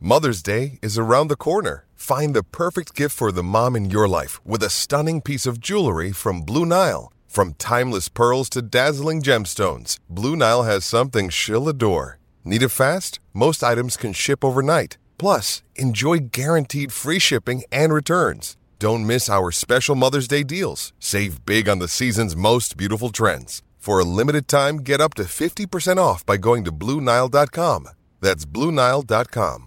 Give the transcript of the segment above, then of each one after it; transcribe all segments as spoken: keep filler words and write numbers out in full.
Mother's Day is around the corner. Find the perfect gift for the mom in your life with a stunning piece of jewelry from Blue Nile. From timeless pearls to dazzling gemstones, Blue Nile has something she'll adore. Need it fast? Most items can ship overnight. Plus, enjoy guaranteed free shipping and returns. Don't miss our special Mother's Day deals. Save big on the season's most beautiful trends. For a limited time, get up to fifty percent off by going to Blue Nile dot com. That's Blue Nile dot com.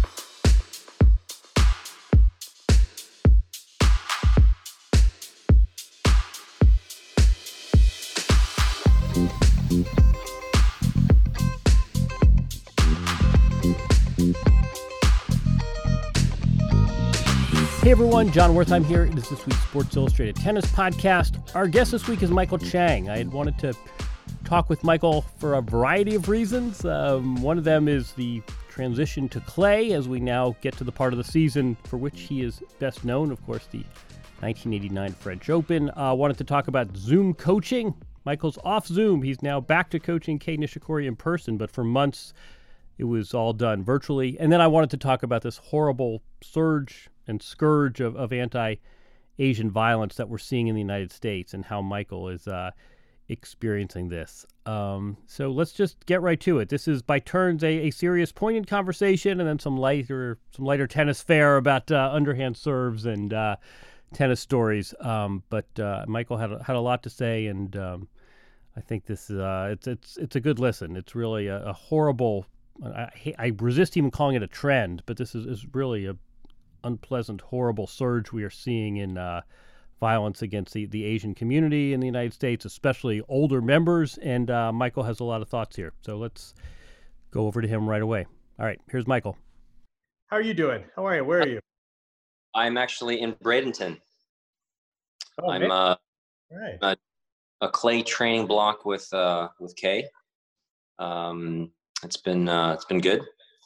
Hey everyone, John Wertheim here. It is this week's Sports Illustrated Tennis Podcast. Our guest this week is Michael Chang. I had wanted to talk with Michael for a variety of reasons. Um, one of them is the transition to clay as we now get to the part of the season for which he is best known, of course, the nineteen eighty-nine French Open. I uh, wanted to talk about Zoom coaching. Michael's off Zoom. He's now back to coaching Kei Nishikori in person, but for months it was all done virtually. And then I wanted to talk about this horrible surge and scourge of, of anti-Asian violence that we're seeing in the United States and how Michael is uh, experiencing this. Um, so let's just get right to it. This is by turns a, a serious, poignant conversation, and then some lighter, some lighter tennis fare about uh, underhand serves and uh, tennis stories. Um, but uh, Michael had a, had a lot to say, and um, I think this is uh, it's it's it's a good listen. It's really a, a horrible. I, I resist even calling it a trend, but this is, is really a unpleasant, horrible surge we are seeing in uh, violence against the, the Asian community in the United States, especially older members. And uh, Michael has a lot of thoughts here. So let's go over to him right away. All right, here's Michael. How are you doing? How are you? Where are you? I'm actually in Bradenton. Oh, I'm uh, right. a, a clay training block with uh, with Kei. Um, it's been uh, it's been good.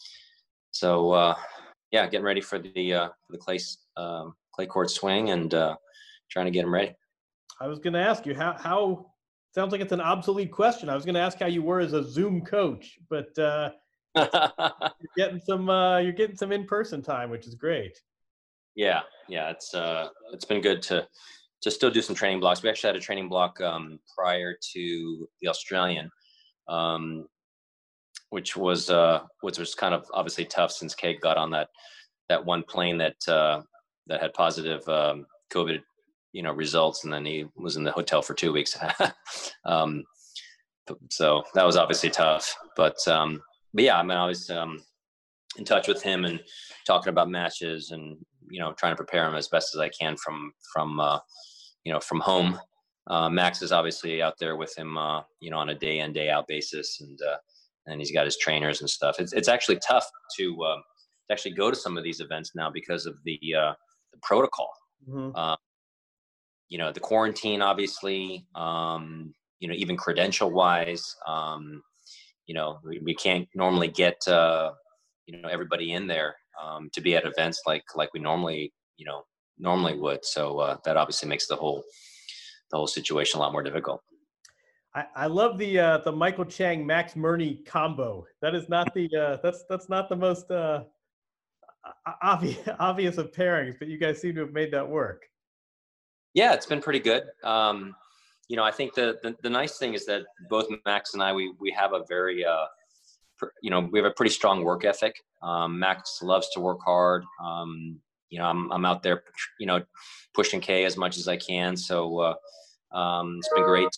So. Uh, Yeah, getting ready for the uh, for the clay um, clay court swing and uh, trying to get him ready. I was going to ask you how how sounds like it's an obsolete question. I was going to ask how you were as a Zoom coach, but uh, you're getting some uh, you're getting some in person time, which is great. Yeah, yeah, it's uh, it's been good to to still do some training blocks. We actually had a training block um, prior to the Australian. Um, which was uh, which was kind of obviously tough since Kei got on that that one plane that uh, that had positive um, COVID, you know, results, and then he was in the hotel for two weeks. um, so that was obviously tough. But um, but yeah, I mean, I was um, in touch with him and talking about matches, and you know, trying to prepare him as best as I can from from uh, you know from home. Uh, Max is obviously out there with him, uh, you know, on a day in day out basis, and. Uh, And he's got his trainers and stuff. It's it's actually tough to um, to actually go to some of these events now because of the uh, the protocol. Mm-hmm. Uh, you know, the quarantine, obviously. Um, you know, even credential wise, um, you know, we, we can't normally get uh, you know everybody in there um, to be at events like like we normally you know normally would. So uh, that obviously makes the whole the whole situation a lot more difficult. I, I love the uh, the Michael Chang Max Murney combo. That is not the uh, that's that's not the most uh, obvious obvious of pairings, but you guys seem to have made that work. Yeah, it's been pretty good. Um, you know, I think the, the the nice thing is that both Max and I we we have a very uh, pr- you know we have a pretty strong work ethic. Um, Max loves to work hard. Um, you know, I'm I'm out there you know pushing Kei as much as I can. So uh, um, it's been great.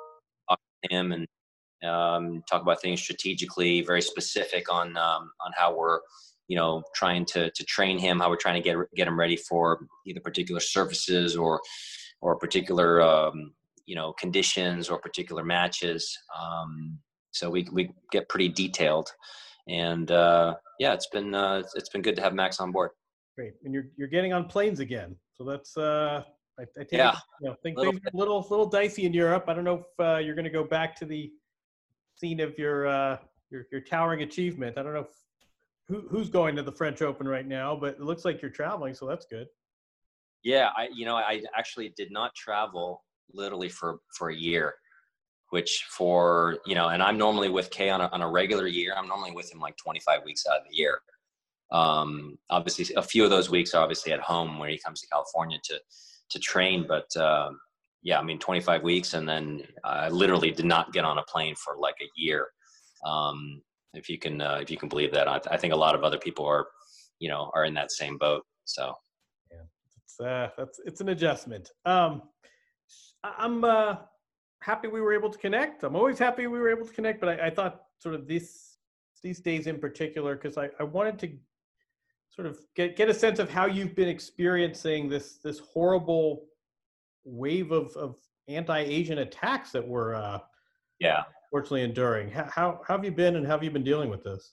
Him and um, talk about things strategically, very specific on um, on how we're, you know, trying to to train him, how we're trying to get get him ready for either particular surfaces or or particular um, you know conditions or particular matches. Um, so we we get pretty detailed, and uh, yeah, it's been uh, it's been good to have Max on board. Great, and you're you're getting on planes again, so that's. Uh... I, I take yeah, it, you know, think things are a little, little dicey in Europe. I don't know if uh, you're going to go back to the scene of your, uh, your, your towering achievement. I don't know if, who, who's going to the French Open right now, but it looks like you're traveling, so that's good. Yeah, I, you know, I actually did not travel literally for, for a year, which for, you know, and I'm normally with Kei on a, on a regular year. I'm normally with him like twenty-five weeks out of the year. Um, obviously, a few of those weeks are obviously at home when he comes to California to to train. But uh, yeah, I mean, twenty-five weeks, and then I literally did not get on a plane for like a year. Um, if you can, uh, if you can believe that, I, I think a lot of other people are, you know, are in that same boat. So yeah, it's uh, that's it's an adjustment. Um, I- I'm uh, happy we were able to connect. I'm always happy we were able to connect, but I, I thought sort of this these days in particular, because I, I wanted to sort of get get a sense of how you've been experiencing this this horrible wave of, of anti-Asian attacks that we're uh, yeah, fortunately enduring. How, how how have you been, and how have you been dealing with this?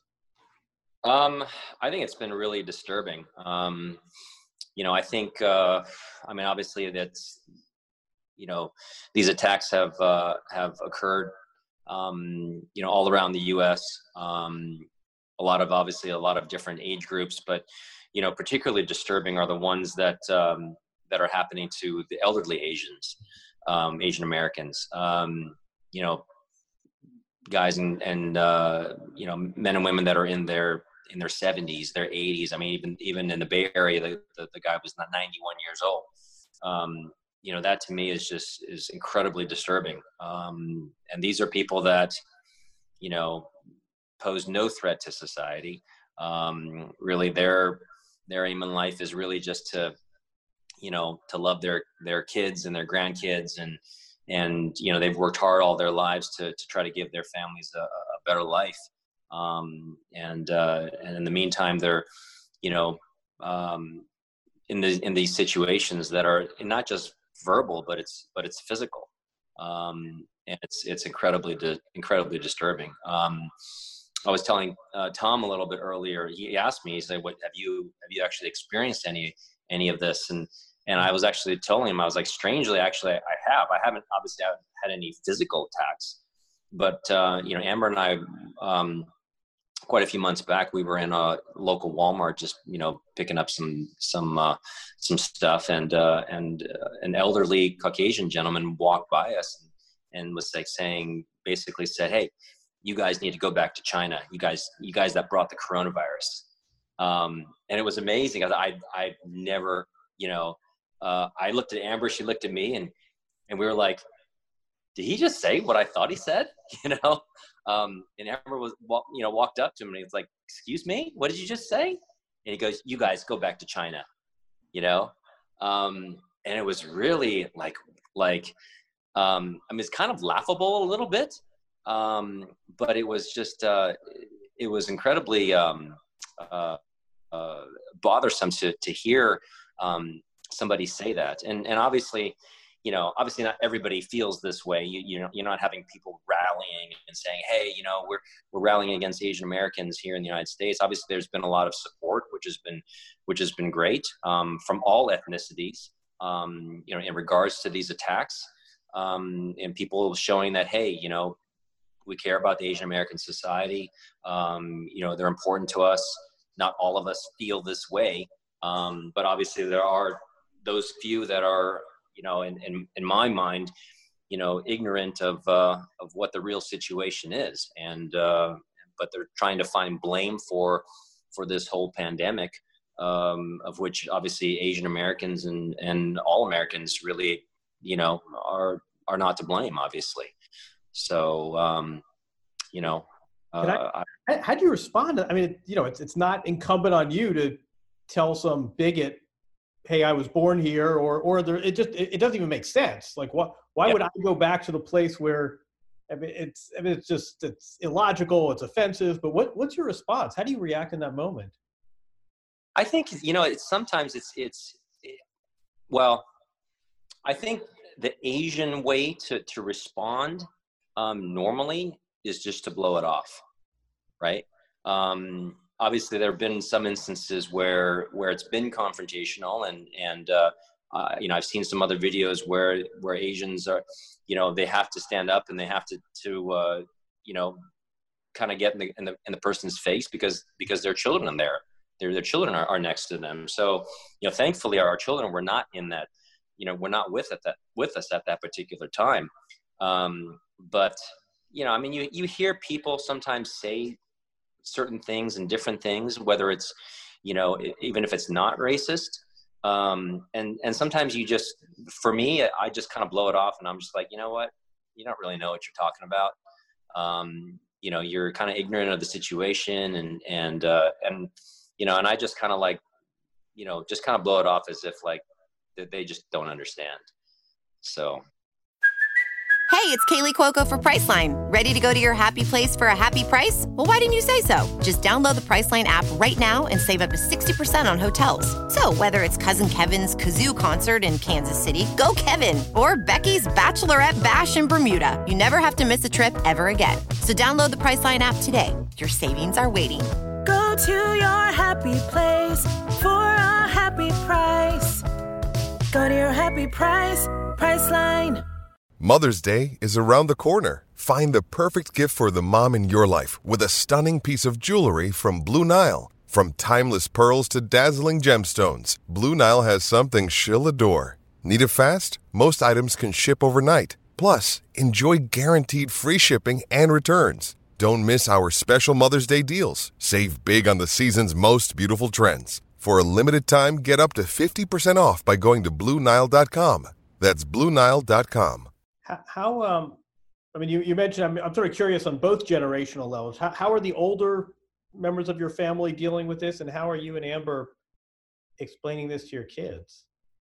um, I think it's been really disturbing. Um, you know, I think, uh, I mean, obviously that's, you know, these attacks have uh, have occurred, um, you know, all around the U S. Um, a lot of obviously a lot of different age groups, but you know, particularly disturbing are the ones that um, that are happening to the elderly Asians, um, Asian Americans. Um, you know, guys and and uh, you know, men and women that are in their in their seventies, their eighties. I mean, even even in the Bay Area, the the, the guy was not ninety-one years old. Um, you know, that to me is just is incredibly disturbing. Um, and these are people that, you know, pose no threat to society. Um, really, their their aim in life is really just to, you know, to love their their kids and their grandkids, and and you know, they've worked hard all their lives to to try to give their families a, a better life. Um, and uh, and in the meantime, they're, you know, um, in the in these situations that are not just verbal, but it's but it's physical, um, and it's it's incredibly di- incredibly disturbing. Um, I was telling uh, Tom a little bit earlier. He asked me, he said, "What have you have you actually experienced any any of this?" And and I was actually telling him, I was like, strangely, actually, I have. I haven't obviously I haven't had any physical attacks, but uh, you know, Amber and I, um, quite a few months back, we were in a local Walmart, just you know, picking up some some uh, some stuff, and uh, and uh, an elderly Caucasian gentleman walked by us and, and was like saying, basically said, "Hey, you guys need to go back to China. You guys, you guys that brought the coronavirus." Um, and it was amazing. I, I, I never, you know, uh, I looked at Amber, she looked at me, and, and we were like, did he just say what I thought he said? You know? Um, and Amber was, you know, walked up to him and he was like, "Excuse me, what did you just say?" And he goes, "You guys go back to China," you know? Um, and it was really like, like, um, I mean, it's kind of laughable a little bit. Um, but it was just, uh, it was incredibly, um, uh, uh, bothersome to, to hear, um, somebody say that. And, and obviously, you know, obviously not everybody feels this way. You, you know, you're not having people rallying and saying, "Hey, you know, we're, we're rallying against Asian Americans here in the United States." Obviously there's been a lot of support, which has been, which has been great, um, from all ethnicities, um, you know, in regards to these attacks, um, and people showing that, hey, you know, we care about the Asian American society. Um, you know, they're important to us. Not all of us feel this way. Um, but obviously there are those few that are, you know, in, in, in my mind, you know, ignorant of, uh, of what the real situation is. And, uh, but they're trying to find blame for, for this whole pandemic, um, of which obviously Asian Americans and, and all Americans really, you know, are, are not to blame, obviously. So, um, you know, uh, I, I, how do you respond? I mean, you know, it's it's not incumbent on you to tell some bigot, "Hey, I was born here," or or there, it just it, it doesn't even make sense. Like, what? Why yeah. would I go back to the place where? I mean, it's I mean, it's just it's illogical. It's offensive. But what what's your response? How do you react in that moment? I think, you know, it's sometimes it's it's well, I think the Asian way to to respond, um, normally, is just to blow it off, right? Um, obviously, there have been some instances where where it's been confrontational, and and uh, uh, you know, I've seen some other videos where where Asians are, you know, they have to stand up and they have to to uh, you know, kind of get in the, in the in the person's face because because their children are there, their their children are, are next to them. So, you know, thankfully, our children were not in that, you know, were not with at that with us at that particular time. Um, but you know, I mean, you, you hear people sometimes say certain things and different things, whether it's, you know, e- even if it's not racist. Um, and, and sometimes you just, for me, I just kind of blow it off and I'm just like, you know what, you don't really know what you're talking about. Um, you know, you're kind of ignorant of the situation and, and, uh, and, you know, and I just kind of like, you know, just kind of blow it off as if like that they just don't understand. So. Hey, it's Kaylee Cuoco for Priceline. Ready to go to your happy place for a happy price? Well, why didn't you say so? Just download the Priceline app right now and save up to sixty percent on hotels. So whether it's Cousin Kevin's Kazoo Concert in Kansas City, go Kevin, or Becky's Bachelorette Bash in Bermuda, you never have to miss a trip ever again. So download the Priceline app today. Your savings are waiting. Go to your happy place for a happy price. Go to your happy price, Priceline. Mother's Day is around the corner. Find the perfect gift for the mom in your life with a stunning piece of jewelry from Blue Nile. From timeless pearls to dazzling gemstones, Blue Nile has something she'll adore. Need it fast? Most items can ship overnight. Plus, enjoy guaranteed free shipping and returns. Don't miss our special Mother's Day deals. Save big on the season's most beautiful trends. For a limited time, get up to fifty percent off by going to Blue Nile dot com. That's Blue Nile dot com. How, how um, I mean, you, you mentioned, I'm, I'm sort of curious on both generational levels. How, how are the older members of your family dealing with this, and how are you and Amber explaining this to your kids?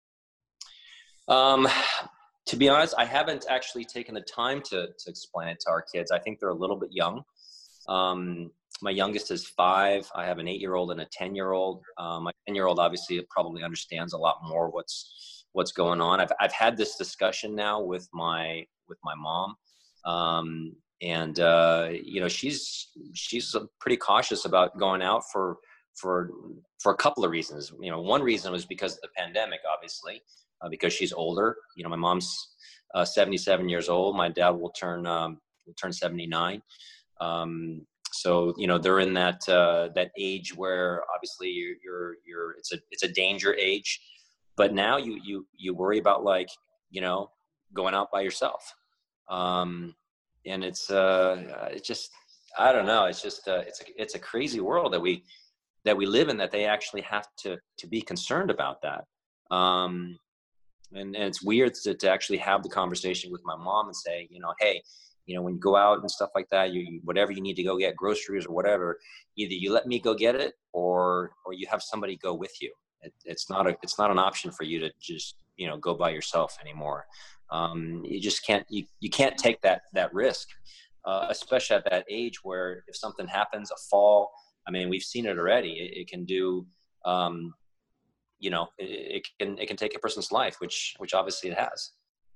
Um, to be honest, I haven't actually taken the time to, to explain it to our kids. I think they're a little bit young. Um, my youngest is five. I have an eight-year-old and a ten-year-old. Um, my ten-year-old obviously probably understands a lot more what's what's going on. I've I've had this discussion now with my with my mom, um, and uh, you know she's she's pretty cautious about going out for for for a couple of reasons. You know, one reason was because of the pandemic, obviously, uh, because she's older. You know, my mom's uh, seventy-seven years old. My dad will turn um, will turn seventy-nine. Um, so you know they're in that uh, that age where obviously you're, you're you're it's a it's a danger age. But now you you you worry about like you know going out by yourself, um, and it's uh it's just I don't know it's just uh, it's a it's a crazy world that we that we live in, that they actually have to to be concerned about that, um, and, and it's weird to, to actually have the conversation with my mom and say you know hey you know when you go out and stuff like that, you, you whatever you need to go get groceries or whatever, either you let me go get it or or you have somebody go with you. It, it's not a, it's not an option for you to just, you know, go by yourself anymore. Um, you just can't, you, you can't take that, that risk, uh, especially at that age where if something happens, a fall, I mean, we've seen it already. It, it can do, um, you know, it, it can, it can take a person's life, which, which obviously it has.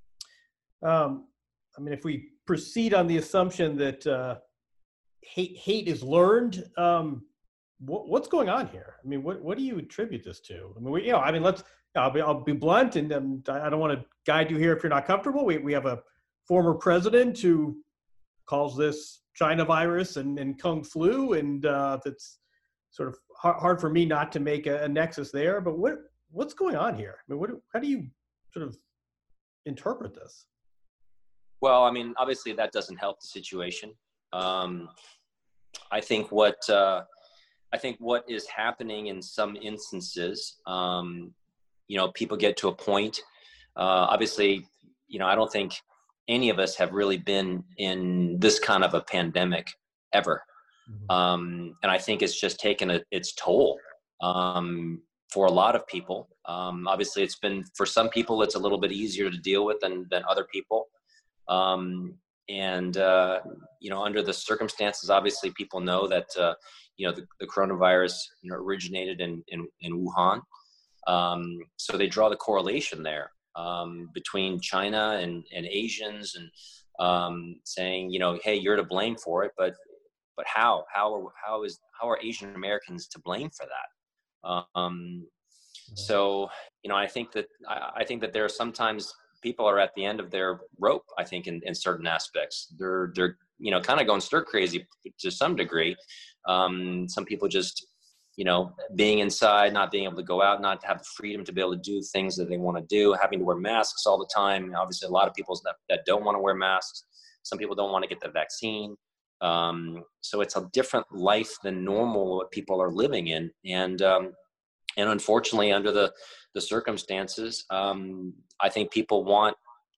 Um, I mean, if we proceed on the assumption that uh, hate, hate is learned, um, what's going on here? I mean, what what do you attribute this to? I mean, we, you know, I mean, let's. I'll be I'll be blunt, and um, I don't want to guide you here if you're not comfortable. We we have a former president who calls this China virus and, and Kung flu, and uh, that's sort of hard, hard for me not to make a, a nexus there. But what what's going on here? I mean, what how do you sort of interpret this? Well, I mean, obviously that doesn't help the situation. Um, I think what. Uh, I think what is happening in some instances, um, you know, people get to a point, uh, obviously, you know, I don't think any of us have really been in this kind of a pandemic ever. Mm-hmm. Um, and I think it's just taken a, its toll um, for a lot of people. Um, obviously, it's been, for some people, it's a little bit easier to deal with than, than other people. Um, and, uh, you know, under the circumstances, obviously, people know that, uh, you know, the, the coronavirus, you know, originated in, in, in Wuhan. Um, so they draw the correlation there um, between China and, and Asians and um, saying, you know, hey, you're to blame for it. But but how? How are, how is, how are Asian Americans to blame for that? Um, so, you know, I think that, I, I think that there are sometimes people are at the end of their rope, I think, in, in certain aspects. They're, they're, you know, kind of going stir crazy to some degree. Um, some people just, you know, being inside, not being able to go out, not to have the freedom to be able to do things that they want to do, having to wear masks all the time. Obviously, a lot of people that, that don't want to wear masks. Some people don't want to get the vaccine. Um, so it's a different life than normal what people are living in. And, um, and unfortunately, under the, the circumstances, um, I think people want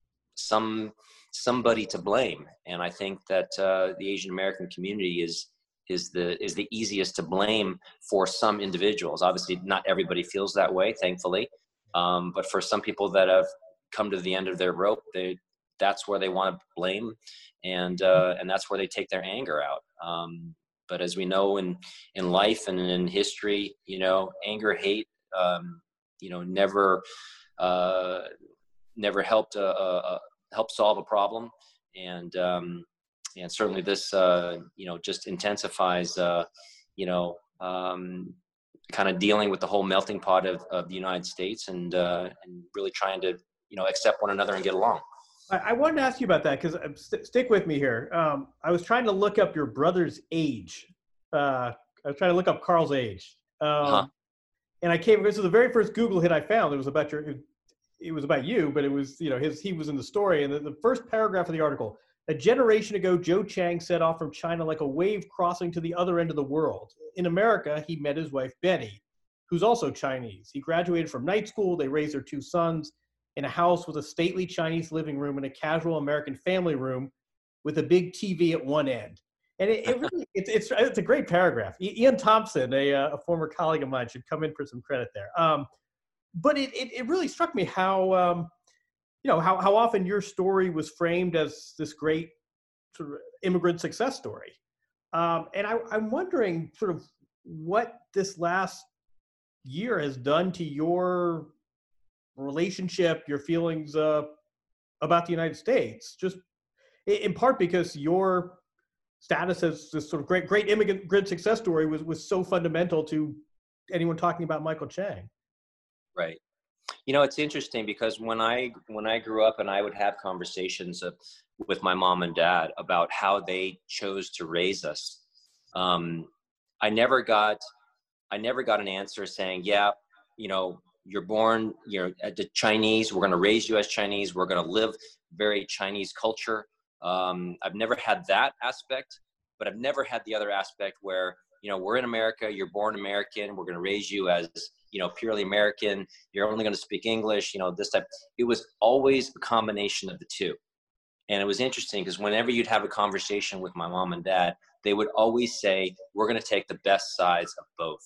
some, somebody to blame. And I think that, uh, the Asian American community is, is the, is the easiest to blame for some individuals. Obviously not everybody feels that way, thankfully. Um, but for some people that have come to the end of their rope, they, that's where they want to blame. And, uh, and that's where they take their anger out. Um, but as we know in, in life and in history, you know, anger, hate, um, you know, never, uh, never helped, uh, uh, help solve a problem. And, um, and certainly this, uh, you know, just intensifies, uh, you know, um, kind of dealing with the whole melting pot of, of the United States and, uh, and really trying to, you know, accept one another and get along. I wanted to ask you about that because uh, st- stick with me here. Um, I was trying to look up your brother's age. Uh, I was trying to look up Carl's age, um, uh-huh. and I came. This was the very first Google hit I found. It was about your. It, it was about you, but it was you know his. He was in the story, and the, the first paragraph of the article. A generation ago, Joe Chang set off from China like a wave crossing to the other end of the world. In America, he met his wife Betty, who's also Chinese. He graduated from night school. They raised their two sons in a house with a stately Chinese living room and a casual American family room with a big T V at one end. And it, it really, it's, it's, it's a great paragraph. Ian Thompson, a, a former colleague of mine, should come in for some credit there. Um, but it, it, it really struck me how, um, you know, how, how often your story was framed as this great sort of immigrant success story. Um, and I, I'm wondering sort of what this last year has done to your relationship, your feelings uh, about the United States, just in part because your status as this sort of great, great immigrant success story was, was so fundamental to anyone talking about Michael Chang. Right. You know, it's interesting because when I, when I grew up and I would have conversations of, with my mom and dad about how they chose to raise us, um, I never got, I never got an answer saying, yeah, you know, you're born, you're the Chinese, we're going to raise you as Chinese, we're going to live very Chinese culture. Um, I've never had that aspect, but I've never had the other aspect where, you know, we're in America, you're born American, we're going to raise you as, you know, purely American, you're only going to speak English, you know, this type. It was always a combination of the two. And it was interesting because whenever you'd have a conversation with my mom and dad, they would always say, we're going to take the best sides of both.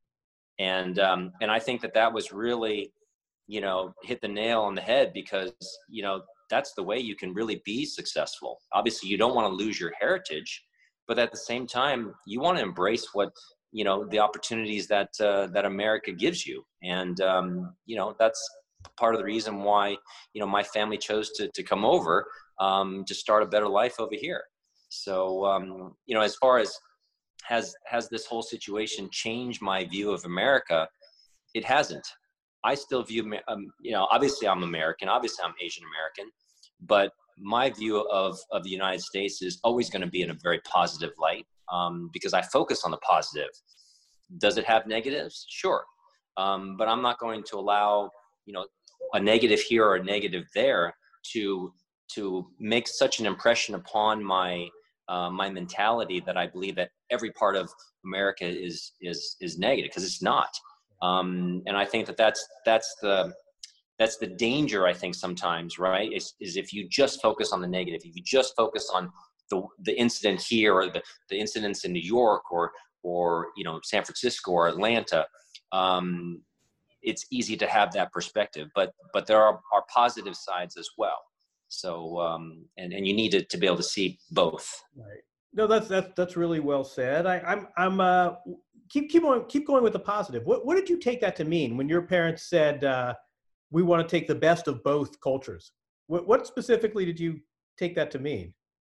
And, um, and I think that that was really, you know, hit the nail on the head because, you know, that's the way you can really be successful. Obviously you don't want to lose your heritage, but at the same time, you want to embrace what, you know, the opportunities that, uh, that America gives you. And, um, you know, that's part of the reason why, you know, my family chose to, to come over, um, to start a better life over here. So, um, you know, as far as, Has has this whole situation changed my view of America? It hasn't. I still view, um, you know, obviously I'm American, obviously I'm Asian American, but my view of, of the United States is always going to be in a very positive light um, because I focus on the positive. Does it have negatives? Sure. Um, but I'm not going to allow, you know, a negative here or a negative there to, to make such an impression upon my Uh, my mentality that I believe that every part of America is is is negative, because it's not. Um, and I think that that's that's the that's the danger. I think sometimes, right, is is if you just focus on the negative, if you just focus on the the incident here or the the incidents in New York or or you know San Francisco or Atlanta, um, it's easy to have that perspective. But but there are, are positive sides as well. So, um, and, and you need to, to be able to see both. Right. No, that's, that's, that's really well said. I, I'm, I'm, uh, keep, keep on, keep going with the positive. What, what did you take that to mean when your parents said, uh, we want to take the best of both cultures? What, what specifically did you take that to mean?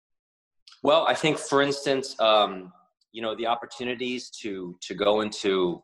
Well, I think, for instance, um, you know, the opportunities to, to go into,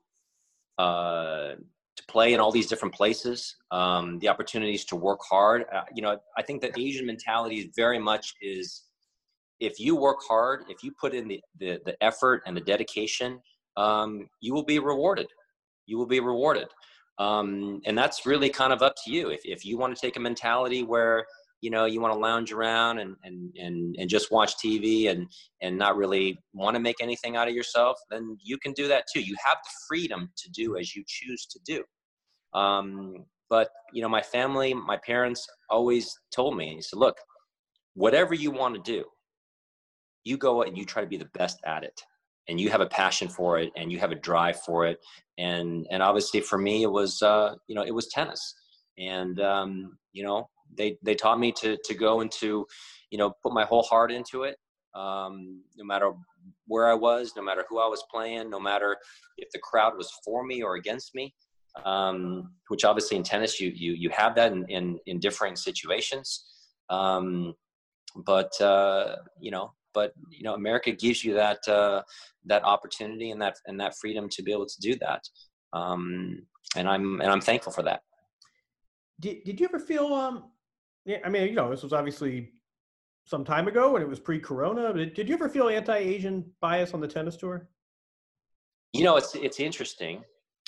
uh, to play in all these different places, um, the opportunities to work hard. Uh, you know, I think that Asian mentality very much is, if you work hard, if you put in the, the, the effort and the dedication, um, you will be rewarded. You will be rewarded. Um, and that's really kind of up to you. If, if you want to take a mentality where, you know, you want to lounge around and, and, and, and just watch T V and, and not really want to make anything out of yourself, then you can do that too. You have the freedom to do as you choose to do. Um, but, you know, my family, my parents always told me, he said, look, whatever you want to do, you go and you try to be the best at it. And you have a passion for it and you have a drive for it. And, and obviously for me, it was, uh, you know, it was tennis. And, um, you know, they, they taught me to, to go into, you know, put my whole heart into it. Um, no matter where I was, no matter who I was playing, no matter if the crowd was for me or against me, um, which obviously in tennis, you, you, you have that in, in, in differing situations. Um, but, uh, you know, but, you know, America gives you that, uh, that opportunity and that, and that freedom to be able to do that. Um, and I'm, and I'm thankful for that. Did, did you ever feel, um, yeah, I mean, you know, this was obviously some time ago and it was pre-corona, but did you ever feel anti-Asian bias on the tennis tour? You know, it's, it's interesting.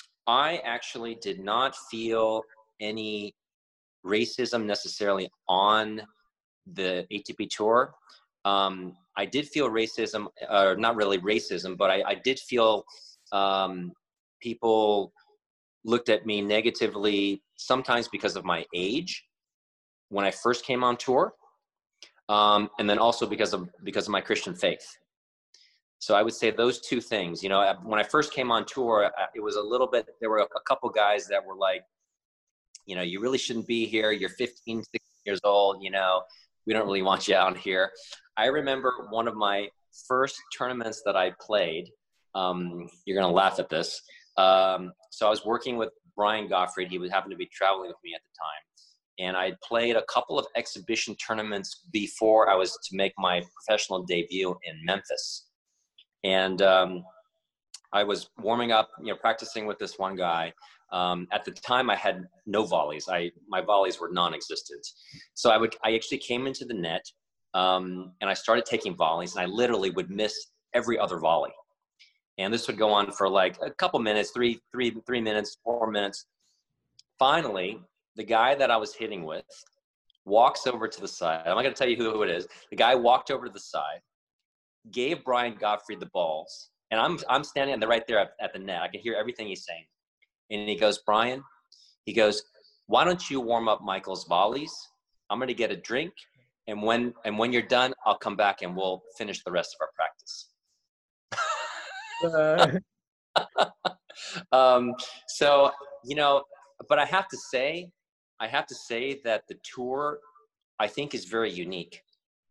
I actually did not feel any racism necessarily on the A T P tour. Um, I did feel racism, or not really racism, but I, I did feel um, people looked at me negatively, sometimes because of my age when I first came on tour, um, and then also because of because of my Christian faith. So I would say those two things. You know, when I first came on tour, it was a little bit. There were a couple guys that were like, you know, you really shouldn't be here. You're fifteen, sixteen years old. You know, we don't really want you out here. I remember one of my first tournaments that I played. Um, you're going to laugh at this. Um, so I was working with Brian Gottfried. He would happen to be traveling with me at the time. And I played a couple of exhibition tournaments before I was to make my professional debut in Memphis. And um, I was warming up, you know, practicing with this one guy. Um, at the time, I had no volleys. I my volleys were non-existent. So I would I actually came into the net, um, and I started taking volleys, and I literally would miss every other volley. And this would go on for like a couple minutes, three, three, three minutes, four minutes. Finally, the guy that I was hitting with walks over to the side. I'm not going to tell you who, who it is. The guy walked over to the side, gave Brian Gottfried the balls, and I'm I'm standing right there at, at the net. I can hear everything he's saying. And he goes, Brian, he goes, why don't you warm up Michael's volleys? I'm going to get a drink. And when, and when you're done, I'll come back and we'll finish the rest of our practice. uh. um, so, you know, but I have to say, I have to say that the tour, I think, is very unique.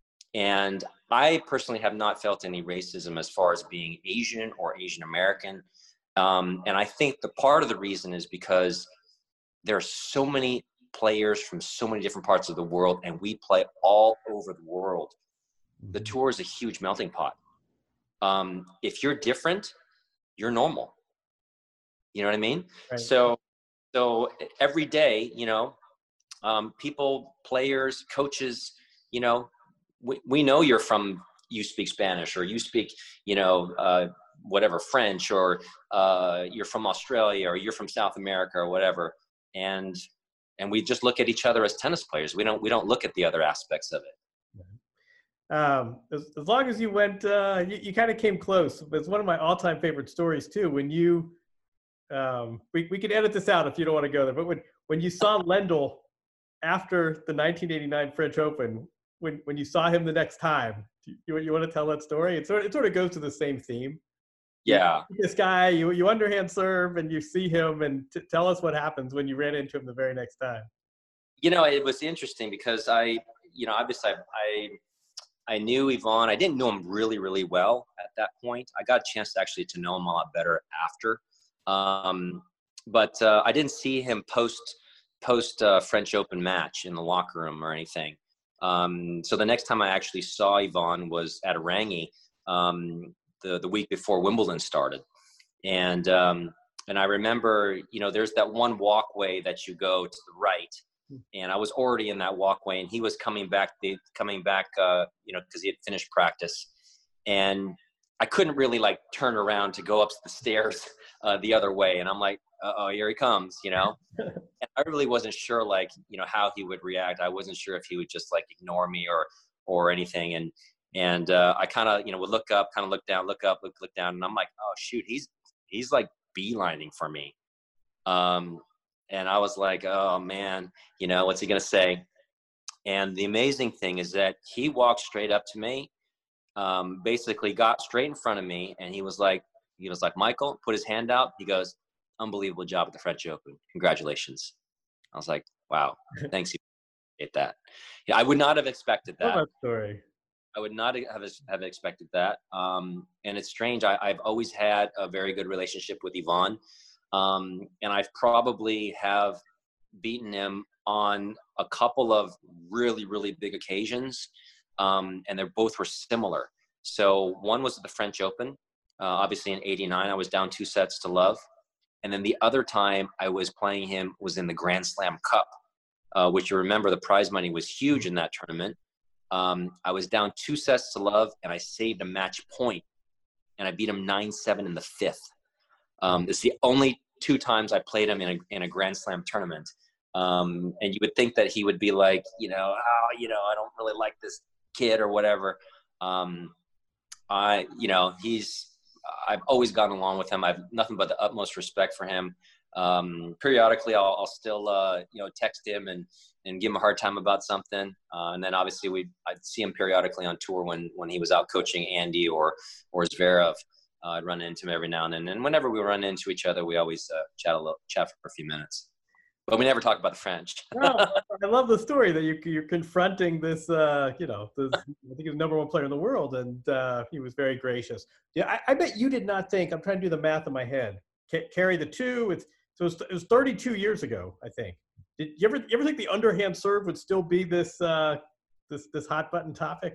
And I personally have not felt any racism as far as being Asian or Asian American. Um, and I think the part of the reason is because there are so many players from so many different parts of the world, and we play all over the world. The tour is a huge melting pot. Um, if you're different, you're normal. You know what I mean? Right. So, so every day, you know, um, people, players, coaches, you know, we, we know you're from, you speak Spanish, or you speak, you know, uh, whatever, French, or uh, you're from Australia, or you're from South America, or whatever. And, and we just look at each other as tennis players. We don't, we don't look at the other aspects of it. Um, as, as long as you went, uh, you, you kind of came close. It's one of my all-time favorite stories too. When you, um, we, we can edit this out if you don't want to go there, but when, when you saw Lendl after the nineteen eighty-nine French Open, when, when you saw him the next time, you, you want to tell that story? It sort of, it sort of goes to the same theme. Yeah. This guy, you, you underhand serve and you see him, and t- tell us what happens when you ran into him the very next time. You know, it was interesting because I, you know, obviously I, I, I knew Ivan. I didn't know him really, really well at that point. I got a chance to actually to know him a lot better after. Um, but uh, I didn't see him post, post uh, French Open match in the locker room or anything. Um, so the next time I actually saw Ivan was at Arangi, um, the, the week before Wimbledon started. And, um, and I remember, you know, there's that one walkway that you go to the right, and I was already in that walkway, and he was coming back, the, coming back, uh, you know, cause he had finished practice, and I couldn't really like turn around to go up the stairs, uh, the other way. And I'm like, uh-oh, here he comes, you know? and I really wasn't sure, like, you know, how he would react. I wasn't sure if he would just like ignore me or, or anything. And, and uh, I kind of, you know, would look up, kind of look down, look up, look, look down. And I'm like, oh shoot, he's, he's like beelining for me. Um, and I was like, oh man, you know, what's he going to say? And the amazing thing is that he walked straight up to me, um, basically got straight in front of me. And he was like, he was like, Michael, put his hand out. He goes, unbelievable job at the French Open. Congratulations. I was like, wow, thanks. You appreciate that. Yeah, I would not have expected that. Love that story. I would not have, have expected that. Um, and it's strange. I, I've always had a very good relationship with Ivan. Um, and I've probably have beaten him on a couple of really, really big occasions. Um, and they're both were similar. So one was at the French Open. Uh, obviously in eighty-nine, I was down two sets to love. And then the other time I was playing him was in the Grand Slam Cup, uh, which you remember the prize money was huge in that tournament. Um, I was down two sets to love and I saved a match point and I beat him nine seven in the fifth. Um, it's the only two times I played him in a, in a Grand Slam tournament. Um, and you would think that he would be like, you know, oh, you know, I don't really like this kid or whatever. Um, I, you know, he's, I've always gotten along with him. I've nothing but the utmost respect for him. Um, periodically I'll, I'll still, uh, you know, text him and, and give him a hard time about something. Uh, and then obviously we, I'd see him periodically on tour when, when he was out coaching Andy or, or Zverev. Uh, I'd run into him every now and then. And whenever we run into each other, we always uh, chat a little, chat for a few minutes. But we never talk about the French. No, I love the story that you, you're confronting this, uh, you know, this, I think he's the number one player in the world, and uh, he was very gracious. Yeah, I, I bet you did not think, I'm trying to do the math in my head, C- carry the two, it's, so it was, it was thirty-two years ago, I think. Did you ever, you ever think the underhand serve would still be this, uh, this, this hot button topic?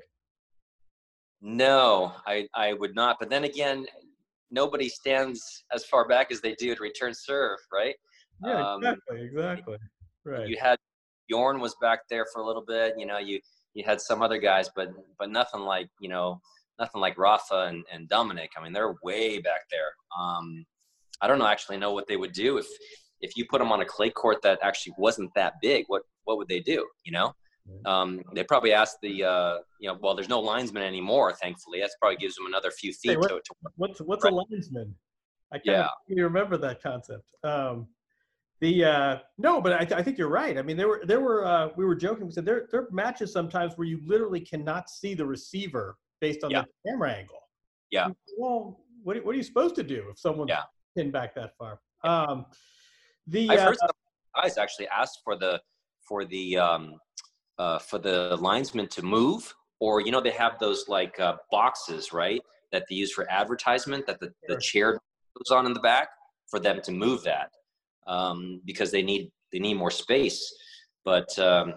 No, I, I would not. But then again, nobody stands as far back as they do at return serve, right? Yeah, um, exactly, exactly. Right. You had Bjorn was back there for a little bit. You know, you you had some other guys, but but nothing like you know nothing like Rafa and, and Dominic. I mean, they're way back there. Um, I don't know actually know what they would do if if you put them on a clay court that actually wasn't that big. What what would they do? You know, um, they probably asked the uh, you know well, there's no linesman anymore. Thankfully, that probably gives them another few feet hey, what, to, to work. What's what's right. a linesman? I kind Yeah. of you remember that concept. Um, The uh, no, but I, th- I think you're right. I mean, there were there were uh, we were joking. We said there there are matches sometimes where you literally cannot see the receiver based on Yeah. the camera angle. Yeah. Well, what what are you supposed to do if someone's Yeah. pinned back that far? Um, the I've uh, heard some guys actually ask for the for the um, uh, for the linesman to move, or you know they have those like uh, boxes, right, that they use for advertisement that the, the chair goes on in the back for them to move that. Um, because they need they need more space, but um,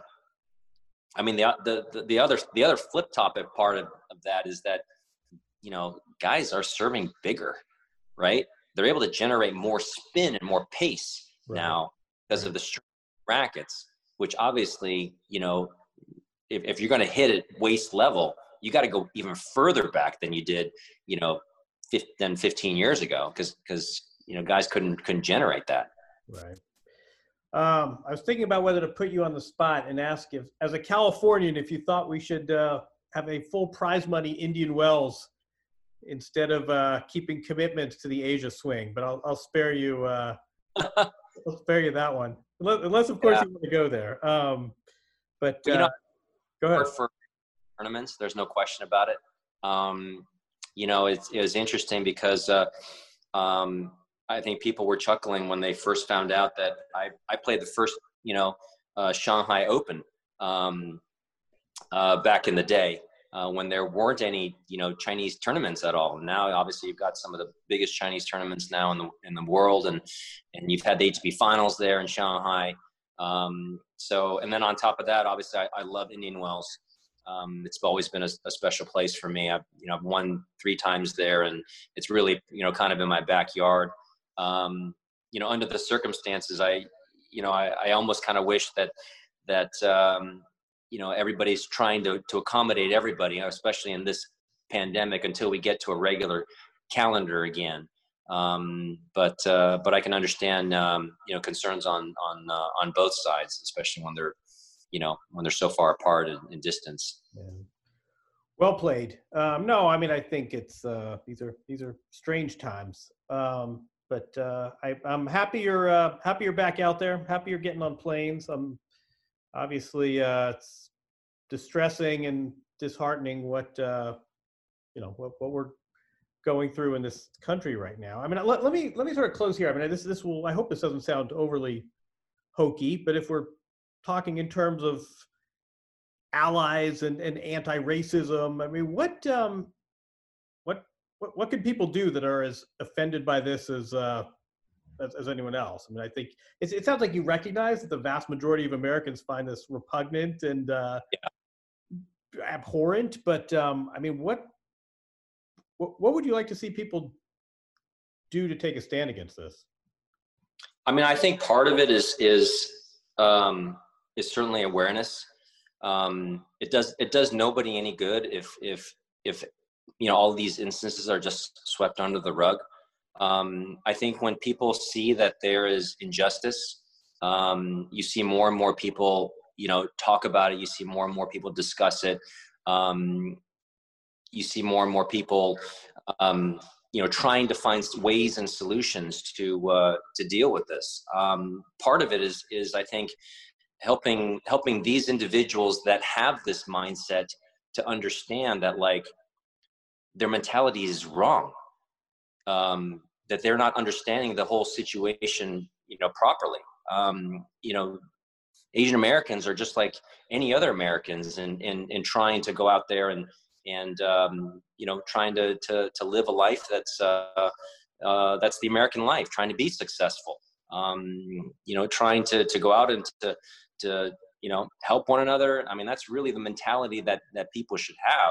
I mean the, the the other the other flip topic part of, of that is that you know guys are serving bigger, right? They're able to generate more spin and more pace right. now because right. of the rackets, which obviously you know if, if you're going to hit at waist level, you got to go even further back than you did you know than fifteen years ago because because you know guys couldn't couldn't generate that. Right. Um, I was thinking about whether to put you on the spot and ask if, as a Californian, if you thought we should uh, have a full prize money Indian Wells instead of uh, keeping commitments to the Asia swing. But I'll, I'll spare you. Uh, I'll spare you that one, unless, unless of course yeah. you want to go there. Um, but uh, you know, go ahead. For tournaments, there's no question about it. Um, you know, it's it was interesting because. Uh, um, I think people were chuckling when they first found out that I, I played the first, you know, uh, Shanghai Open um, uh, back in the day uh, when there weren't any, you know, Chinese tournaments at all. Now, obviously, you've got some of the biggest Chinese tournaments now in the in the world, and and you've had the A T P Finals there in Shanghai. Um, so, and then on top of that, obviously, I, I love Indian Wells. Um, it's always been a, a special place for me. I've you know I've won three times there, and it's really you know kind of in my backyard. Um, you know, under the circumstances, I, you know, I, I almost kind of wish that, that, um, you know, everybody's trying to, to accommodate everybody, especially in this pandemic until we get to a regular calendar again. Um, but uh, but I can understand um, you know concerns on on uh, on both sides, especially when they're you know when they're so far apart in, in distance. Yeah. Well played. Um, no, I mean I think it's uh, these are these are strange times. Um, but uh, I, I'm happy you're uh, happy you're back out there. Happy you're getting on planes. Um, obviously uh, it's distressing and disheartening what uh, you know what, what we're going through in this country right now. I mean, let, let me let me sort of close here. I mean, this this will. I hope this doesn't sound overly hokey, but if we're talking in terms of allies and, and anti-racism, I mean, what um, what what what can people do that are as offended by this as uh, as, as anyone else? I mean, I think it's, it sounds like you recognize that the vast majority of Americans find this repugnant and uh, yeah. abhorrent. But um, I mean, what What, what would you like to see people do to take a stand against this? I mean, I think part of it is is um, is certainly awareness. Um, it does it does nobody any good if if if you know all these instances are just swept under the rug. Um, I think when people see that there is injustice, um, you see more and more people you know talk about it. You see more and more people discuss it. Um, you see more and more people, um, you know, trying to find ways and solutions to uh, to deal with this. Um, part of it is is I think helping helping these individuals that have this mindset to understand that like their mentality is wrong, um, that they're not understanding the whole situation, you know, properly. Um, you know, Asian Americans are just like any other Americans, in in in trying to go out there and and um, you know, trying to to to live a life that's uh, uh, that's the American life, trying to be successful. Um, you know, trying to to go out and to to you know help one another. I mean, that's really the mentality that that people should have,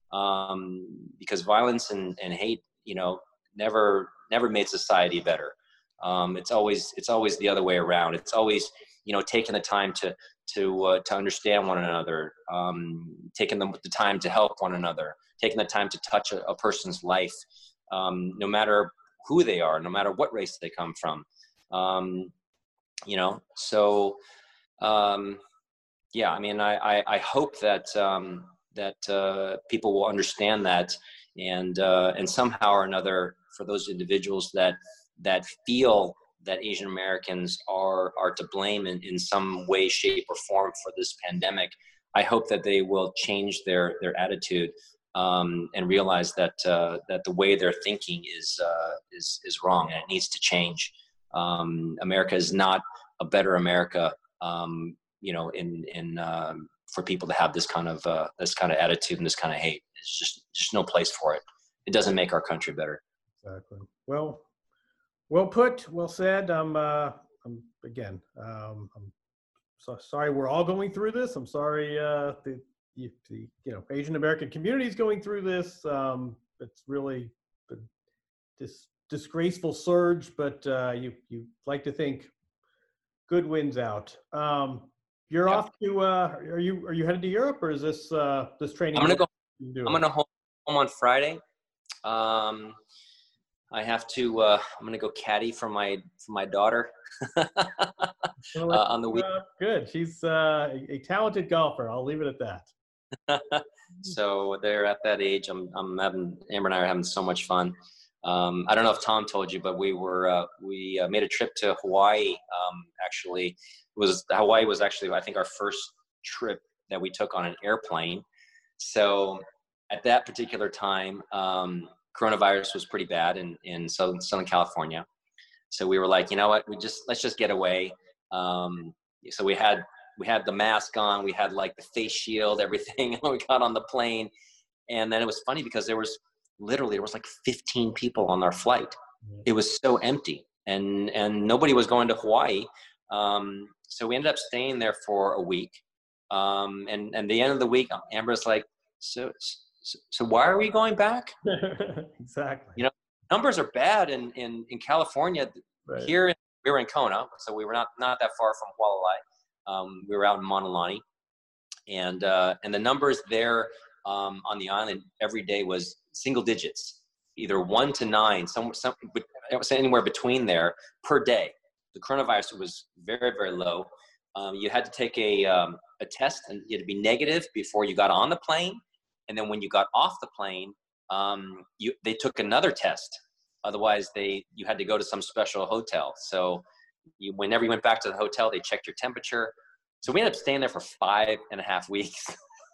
um, because violence and, and hate, you know, never never made society better. Um, it's always it's always the other way around. It's always you know taking the time to to uh, to understand one another, um, taking the, the time to help one another, taking the time to touch a, a person's life, um, no matter who they are, no matter what race they come from. Um, you know, so um, yeah, I mean, I, I, I hope that um, that uh, people will understand that, and uh, and somehow or another, for those individuals that that feel that Asian Americans are are to blame in, in some way, shape, or form for this pandemic, I hope that they will change their their attitude um, and realize that uh, that the way they're thinking is uh, is is wrong, and it needs to change. Um, America is not a better America, um, you know, in in um, for people to have this kind of uh, this kind of attitude and this kind of hate. It's just just no place for it. It doesn't make our country better. Exactly. Well. Well put, well said. I'm, uh, I'm again, um, I'm so sorry we're all going through this. I'm sorry uh, the, the, the you know Asian American community is going through this. Um, it's really a dis- disgraceful surge, but uh, you you like to think good wins out. Um, you're yeah. off to. Uh, are you are you headed to Europe, or is this uh, this training? I'm gonna go. I'm gonna home, home on Friday. Um, I have to. Uh, I'm gonna go caddy for my for my daughter uh, on the week. Uh, good. She's uh, a, a talented golfer. I'll leave it at that. So they're at that age. I'm. I'm having Amber and I are having so much fun. Um, I don't know if Tom told you, but we were uh, we uh, made a trip to Hawaii. Um, actually, it was Hawaii was actually I think our first trip that we took on an airplane. So at that particular time. Um, Coronavirus was pretty bad in, in Southern, Southern California. So we were like, you know what, we just, let's just get away. Um, so we had, we had the mask on, we had like the face shield, everything when we got on the plane. And then it was funny because there was literally, there was like fifteen people on our flight. It was so empty and, and nobody was going to Hawaii. Um, so we ended up staying there for a week. Um, and, and the end of the week, Amber's like, so, So, so why are we going back? Exactly. You know, numbers are bad in, in, in California. Right. Here, we were in Kona, so we were not, not that far from Hualalai. Um, we were out in Maunalani. And, uh, and the numbers there um, on the island every day was single digits, either one to nine. Some, some, it was anywhere between there per day. The coronavirus was very, very low. Um, you had to take a, um, a test, and you had to be negative before you got on the plane. And then when you got off the plane, um, you, they took another test. Otherwise, they you had to go to some special hotel. So you, whenever you went back to the hotel, they checked your temperature. So we ended up staying there for five and a half weeks.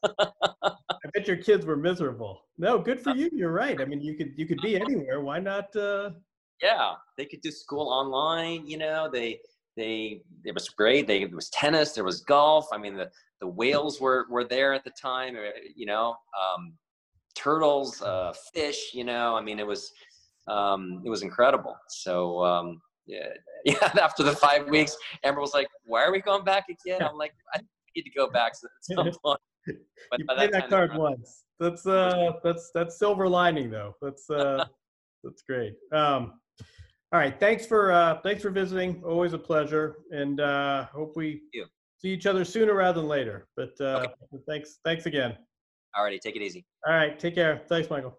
I bet your kids were miserable. No, good for you. You're right. I mean, you could you could be anywhere. Why not? Uh... Yeah, they could do school online. You know, they they it was great. They there was tennis, there was golf. I mean, the the whales were were there at the time. You know, um, turtles, uh, fish. You know, I mean, it was um, it was incredible. So um, yeah, yeah. After the five weeks, Amber was like, "Why are we going back again?" I'm like, "I need to go back at some point." But you played that, that card once. That's uh, that's that's silver lining though. That's uh, that's great. Um, all right, thanks for uh, thanks for visiting. Always a pleasure, and uh, hope we see each other sooner rather than later. But uh, okay. thanks, thanks again. All righty, take it easy. All right, take care. Thanks, Michael.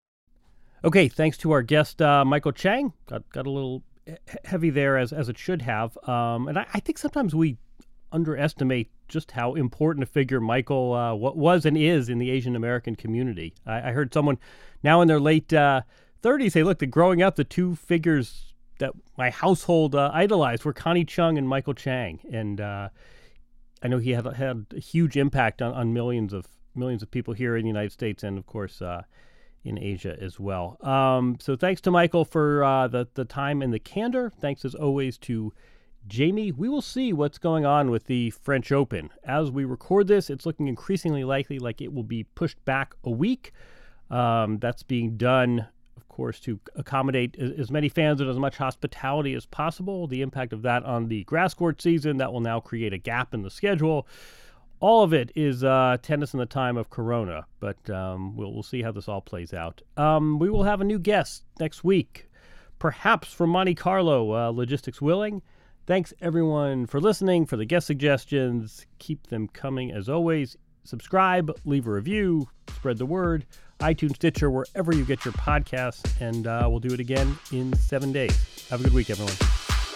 Okay, thanks to our guest uh, Michael Chang. Got got a little heavy there, as as it should have. Um, and I, I think sometimes we underestimate just how important a figure Michael uh, what was and is in the Asian American community. I, I heard someone now in their late uh, thirties say, look, the growing up, the two figures that my household uh, idolized were Connie Chung and Michael Chang. And uh, I know he had had a huge impact on, on millions of millions of people here in the United States and, of course, uh, in Asia as well. Um, so thanks to Michael for uh, the, the time and the candor. Thanks, as always, to Jamie. We will see what's going on with the French Open. As we record this, it's looking increasingly likely like it will be pushed back a week. Um, that's being done, of course, to accommodate as, as many fans and as much hospitality as possible. The impact of that on the grass court season, that will now create a gap in the schedule. All of it is uh, tennis in the time of Corona, but um, we'll, we'll see how this all plays out. Um, we will have a new guest next week, perhaps from Monte Carlo, uh, logistics willing. Thanks, everyone, for listening, for the guest suggestions. Keep them coming, as always. Subscribe, leave a review, spread the word. iTunes, Stitcher, wherever you get your podcasts. And uh, we'll do it again in seven days. Have a good week, everyone.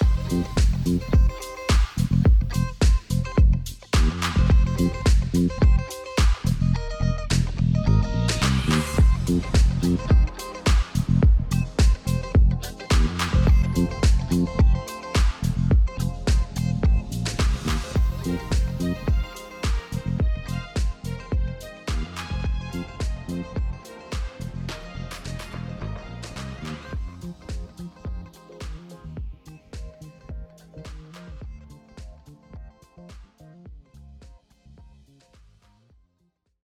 Thank you.